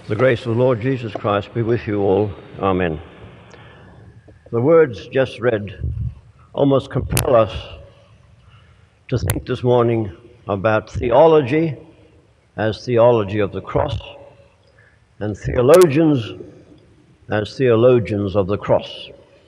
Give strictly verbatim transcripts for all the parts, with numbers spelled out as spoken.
The grace of the Lord Jesus Christ be with you all. Amen. The words just read almost compel us to think this morning about theology as theology of the cross and theologians as theologians of the cross.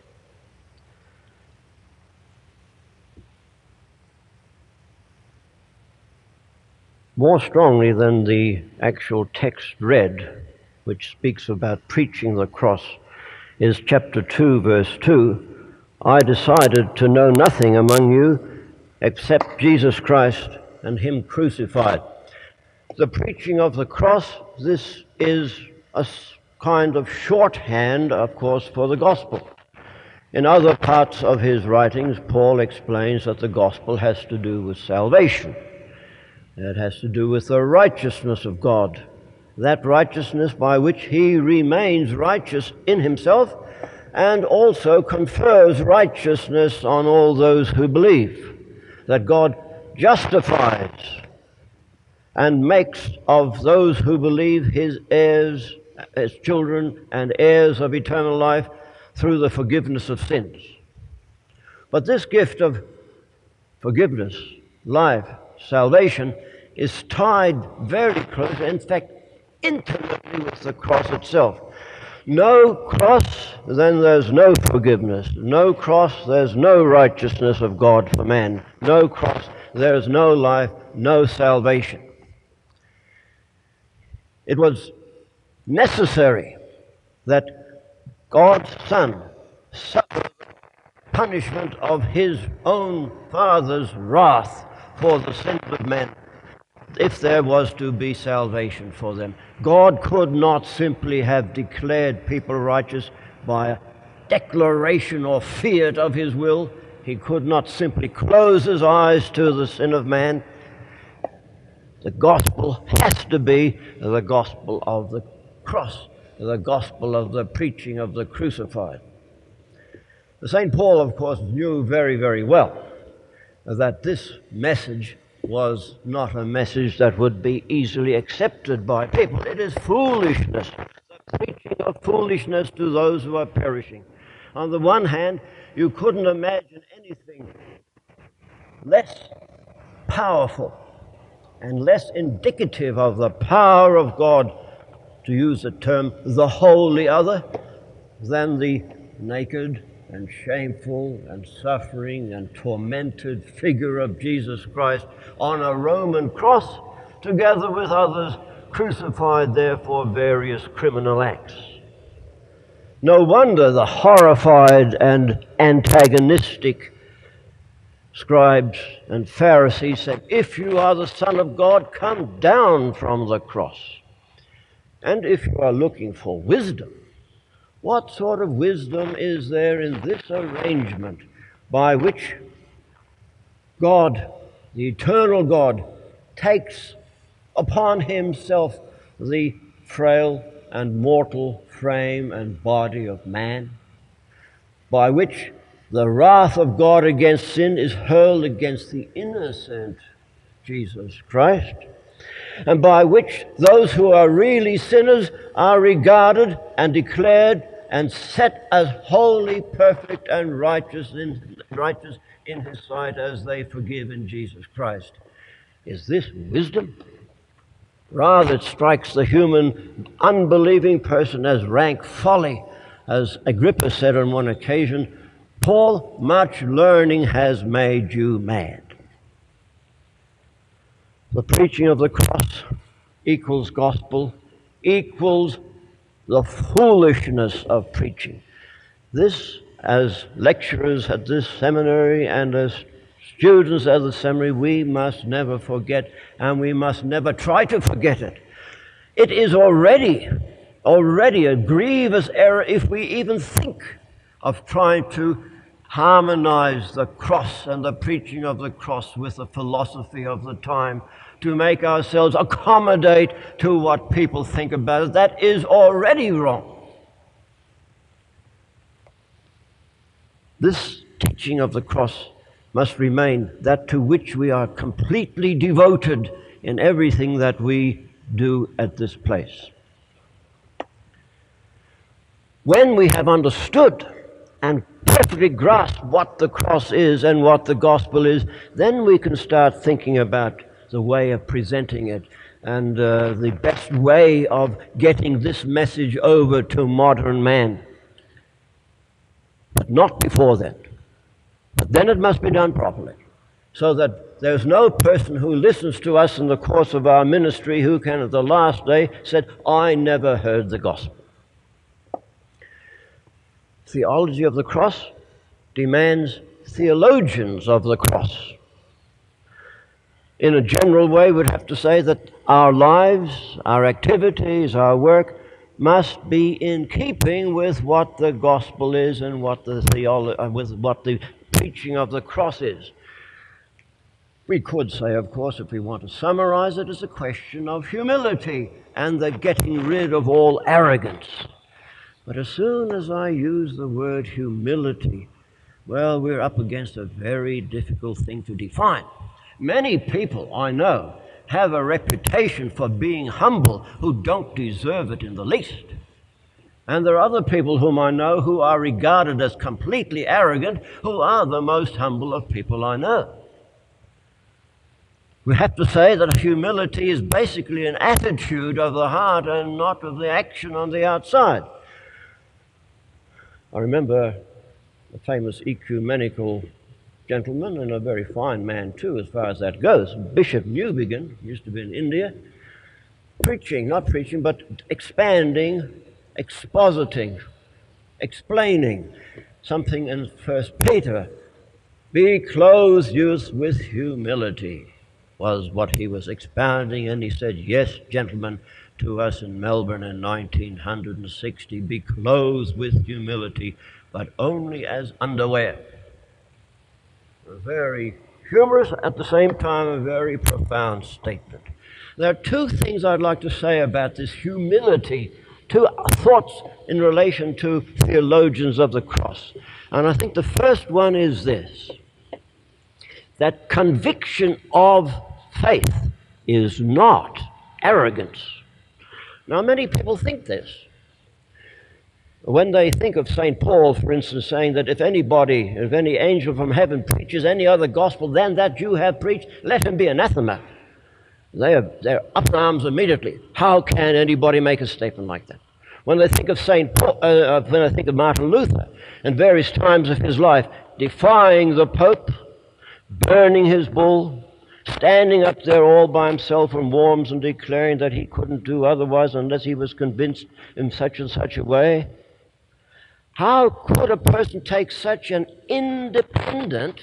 More strongly than the actual text read, which speaks about preaching the cross, is chapter two, verse two. I decided to know nothing among you except Jesus Christ and Him crucified. The preaching of the cross, this is a kind of shorthand, of course, for the gospel. In other parts of his writings, Paul explains that the gospel has to do with salvation. It has to do with the righteousness of God, that righteousness by which he remains righteous in himself and also confers righteousness on all those who believe, that God justifies and makes of those who believe his heirs, his children, and heirs of eternal life through the forgiveness of sins. But this gift of forgiveness, life, salvation, is tied very close, in fact, intimately with the cross itself. No cross, then there's no forgiveness. No cross, there's no righteousness of God for man. No cross, there's no life, no salvation. It was necessary that God's Son suffered the punishment of his own Father's wrath for the sins of men, if there was to be salvation for them. God could not simply have declared people righteous by a declaration or fiat of his will. He could not simply close his eyes to the sin of man. The gospel has to be the gospel of the cross, the gospel of the preaching of the crucified. Saint Paul, of course, knew very, very well that this message was not a message that would be easily accepted by people. It is foolishness, the preaching of foolishness to those who are perishing. On the one hand, you couldn't imagine anything less powerful and less indicative of the power of God, to use the term the holy other, than the naked and shameful and suffering and tormented figure of Jesus Christ on a Roman cross, together with others crucified there for various criminal acts. No wonder the horrified and antagonistic scribes and Pharisees said, "If you are the Son of God, come down from the cross." And if you are looking for wisdom, what sort of wisdom is there in this arrangement by which God, the eternal God, takes upon himself the frail and mortal frame and body of man, by which the wrath of God against sin is hurled against the innocent Jesus Christ, and by which those who are really sinners are regarded and declared and set as holy, perfect, and righteous in, righteous in his sight as they forgive in Jesus Christ. Is this wisdom? Rather, it strikes the human, unbelieving person as rank folly. As Agrippa said on one occasion, "Paul, much learning has made you mad." The preaching of the cross equals gospel, equals the foolishness of preaching. This, as lecturers at this seminary and as students at the seminary, we must never forget, and we must never try to forget it. It is already, already a grievous error if we even think of trying to harmonize the cross and the preaching of the cross with the philosophy of the time, to make ourselves accommodate to what people think about it. That is already wrong. This teaching of the cross must remain that to which we are completely devoted in everything that we do at this place. When we have understood and perfectly grasped what the cross is and what the gospel is, then we can start thinking about the way of presenting it and uh, the best way of getting this message over to modern man. But not before then. But then it must be done properly, so that there's no person who listens to us in the course of our ministry who can at the last day say, I never heard the gospel. Theology of the cross demands theologians of the cross. In a general way, we'd have to say that our lives, our activities, our work must be in keeping with what the gospel is and what the theolo- with what the preaching of the cross is. We could say, of course, if we want to summarize it, as a question of humility and the getting rid of all arrogance. But as soon as I use the word humility, well, we're up against a very difficult thing to define. Many people I know have a reputation for being humble who don't deserve it in the least. And there are other people whom I know who are regarded as completely arrogant, who are the most humble of people I know. We have to say that humility is basically an attitude of the heart and not of the action on the outside. I remember a famous ecumenical gentleman, and a very fine man too, as far as that goes, Bishop Newbigin, used to be in India, preaching, not preaching, but expanding, expositing, explaining something in First Peter. Be clothed youth with humility, was what he was expounding, and he said, yes, gentlemen, to us in Melbourne in nineteen sixty, be clothed with humility, but only as underwear. A very humorous, at the same time, a very profound statement. There are two things I'd like to say about this humility, two thoughts in relation to theologians of the cross. And I think the first one is this, that conviction of faith is not arrogance. Now, many people think this. When they think of Saint Paul, for instance, saying that if anybody, if any angel from heaven preaches any other gospel than that you have preached, let him be anathema. They are, they're up in arms immediately. How can anybody make a statement like that? When they think of Saint Paul, uh, when they think of Martin Luther, and various times of his life, defying the Pope, burning his bull, standing up there all by himself in Worms and declaring that he couldn't do otherwise unless he was convinced in such and such a way. How could a person take such an independent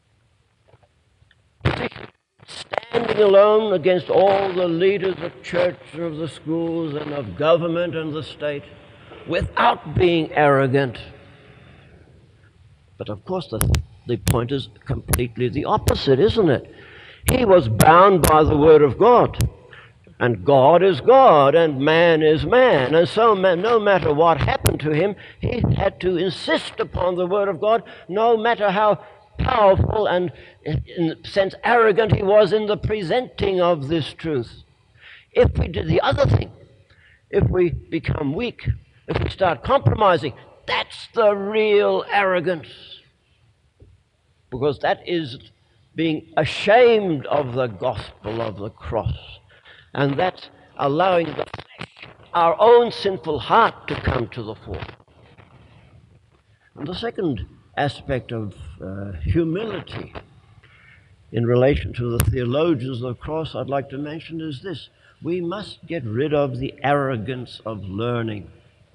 position, standing alone against all the leaders of church and of the schools and of government and the state, without being arrogant? But of course the, the point is completely the opposite, isn't it? He was bound by the Word of God. And God is God, and man is man. And so man, no matter what happened to him, he had to insist upon the Word of God, no matter how powerful and, in a sense, arrogant he was in the presenting of this truth. If we did the other thing, if we become weak, if we start compromising, that's the real arrogance. Because that is being ashamed of the gospel of the cross. And that's allowing the flesh, our own sinful heart, to come to the fore. And the second aspect of uh, humility in relation to the theologians of the cross I'd like to mention is this. We must get rid of the arrogance of learning.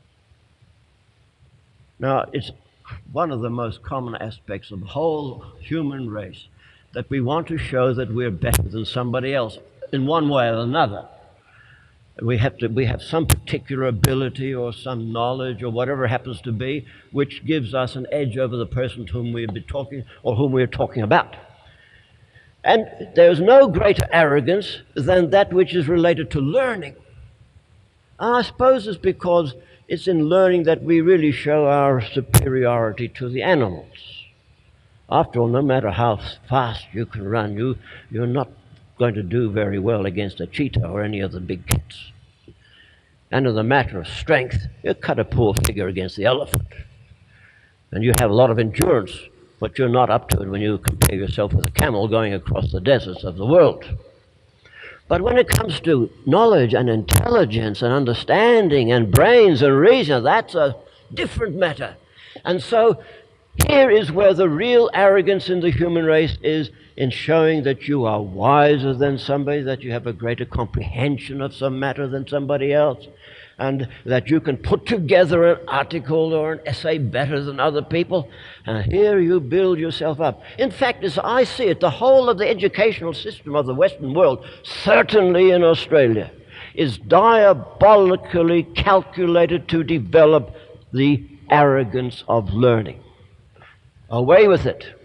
Now, it's one of the most common aspects of the whole human race that we want to show that we're better than somebody else in one way or another. We have to, we have some particular ability or some knowledge or whatever it happens to be, which gives us an edge over the person to whom we've been talking or whom we're talking about. And there's no greater arrogance than that which is related to learning. And I suppose it's because it's in learning that we really show our superiority to the animals. After all, no matter how fast you can run, you, you're not going to do very well against a cheetah or any of the big cats. And in the matter of strength, you cut a poor figure against the elephant. And you have a lot of endurance, but you're not up to it when you compare yourself with a camel going across the deserts of the world. But when it comes to knowledge and intelligence and understanding and brains and reason, that's a different matter. And so here is where the real arrogance in the human race is, in showing that you are wiser than somebody, that you have a greater comprehension of some matter than somebody else, and that you can put together an article or an essay better than other people. And here you build yourself up. In fact, as I see it, the whole of the educational system of the Western world, certainly in Australia, is diabolically calculated to develop the arrogance of learning. Away with it.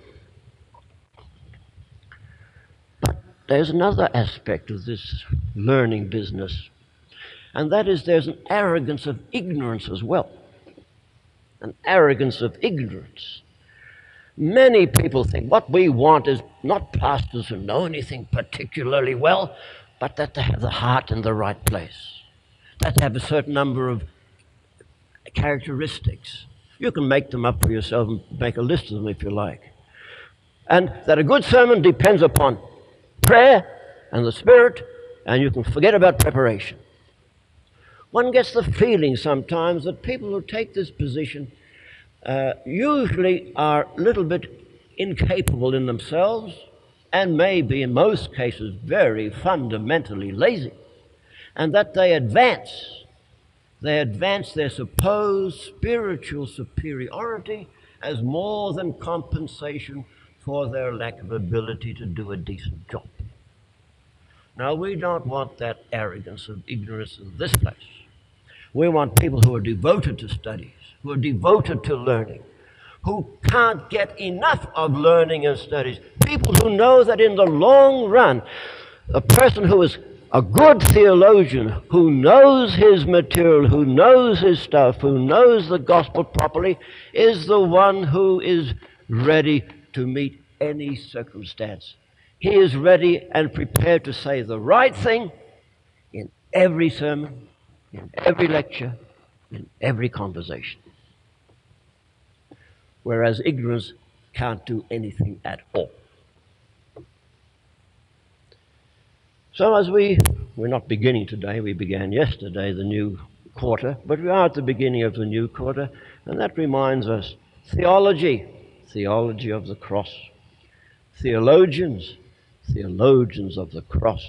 But there's another aspect of this learning business, and that is there's an arrogance of ignorance as well. An arrogance of ignorance. Many people think what we want is not pastors who know anything particularly well, but that they have the heart in the right place. That they have a certain number of characteristics. You can make them up for yourself and make a list of them if you like. And that a good sermon depends upon prayer and the Spirit, and you can forget about preparation. One gets the feeling sometimes that people who take this position uh, usually are a little bit incapable in themselves, and maybe in most cases very fundamentally lazy, and that they advance They advance their supposed spiritual superiority as more than compensation for their lack of ability to do a decent job. Now, we don't want that arrogance of ignorance in this place. We want people who are devoted to studies, who are devoted to learning, who can't get enough of learning and studies, people who know that in the long run, a person who is a good theologian, who knows his material, who knows his stuff, who knows the gospel properly, is the one who is ready to meet any circumstance. He is ready and prepared to say the right thing in every sermon, in every lecture, in every conversation. Whereas ignorance can't do anything at all. So as we, we're not beginning today, we began yesterday the new quarter, but we are at the beginning of the new quarter, and that reminds us, theology, theology of the cross. Theologians, theologians of the cross.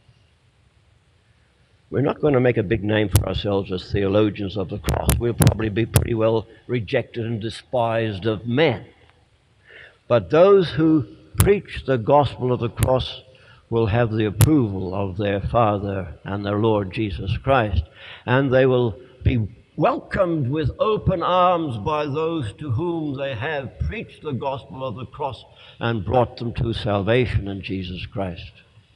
We're not going to make a big name for ourselves as theologians of the cross. We'll probably be pretty well rejected and despised of men. But those who preach the gospel of the cross will have the approval of their Father and their Lord Jesus Christ, and they will be welcomed with open arms by those to whom they have preached the gospel of the cross and brought them to salvation in Jesus Christ.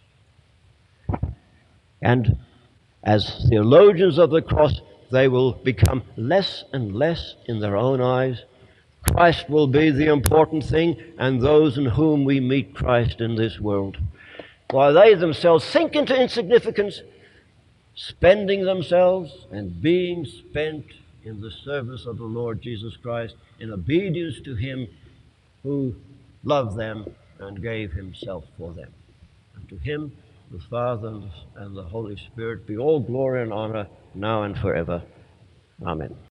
And as theologians of the cross, they will become less and less in their own eyes. Christ will be the important thing, and those in whom we meet Christ in this world, while they themselves sink into insignificance, spending themselves and being spent in the service of the Lord Jesus Christ, in obedience to Him who loved them and gave Himself for them. And to Him, the Father and the Holy Spirit, be all glory and honor now and forever. Amen.